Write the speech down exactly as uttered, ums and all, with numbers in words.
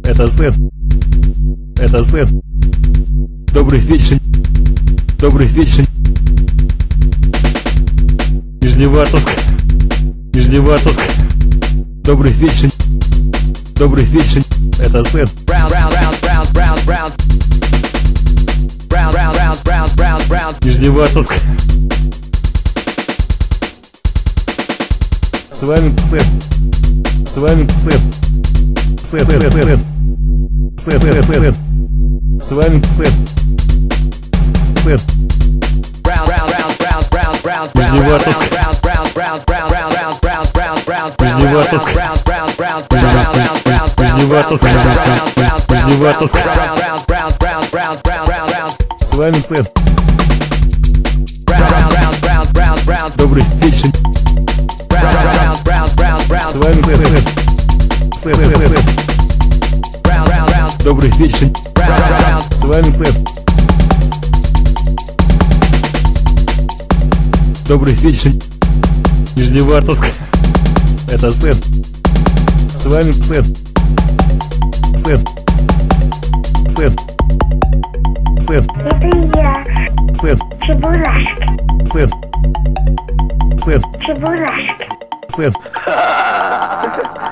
Это Сет. Это Сет. Добрый вечер. Добрый вечер. Нижневартовск. Нижневартовск. Добрый вечер. Добрый вечер. Это Сет. Нижневартовск. С вами Сет. С вами Сет. Сет, Сет, Сет. Сет, Сет, Сет. С вами Сет. Сет. Нижневартовск. Нижневартовск. Нижневартовск. Нижневартовск. С вами Сет. Добрый вечер. С вами Сет. Сет, Сет, Сет. Добрый вечер. С вами Сет. Добрый вечер. Нижневартовск. Это Сет. С вами Сет. Сет. Сет. Сет. Это я. Сет. Чебурашка. Сет. Сет. Чебурашка. Сет.